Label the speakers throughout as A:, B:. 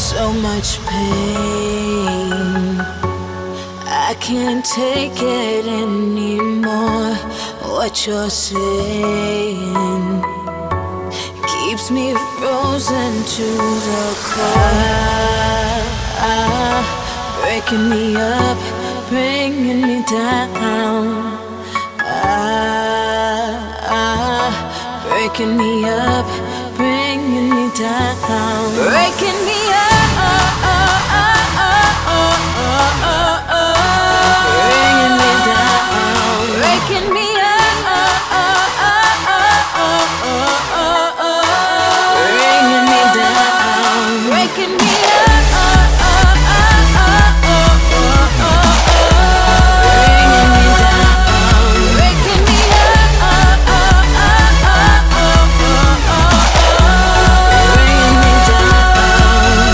A: So much pain, I can't take it anymore. What you're saying keeps me frozen to the core. Breaking me up, bringing me down. Breaking me up, bringing me down. Breaking me up. Bringing me down, breaking me up, bringing me down, breaking me up, bringing me down, breaking me up, bringing me down.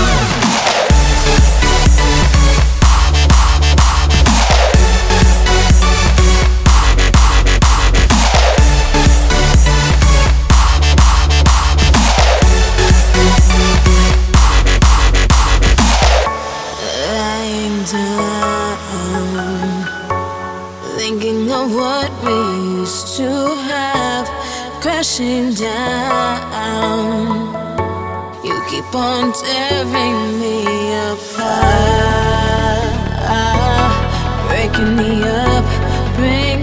A: Lying down, thinking of what we used to have, crashing down. You keep on tearing me apart, breaking me up, breaking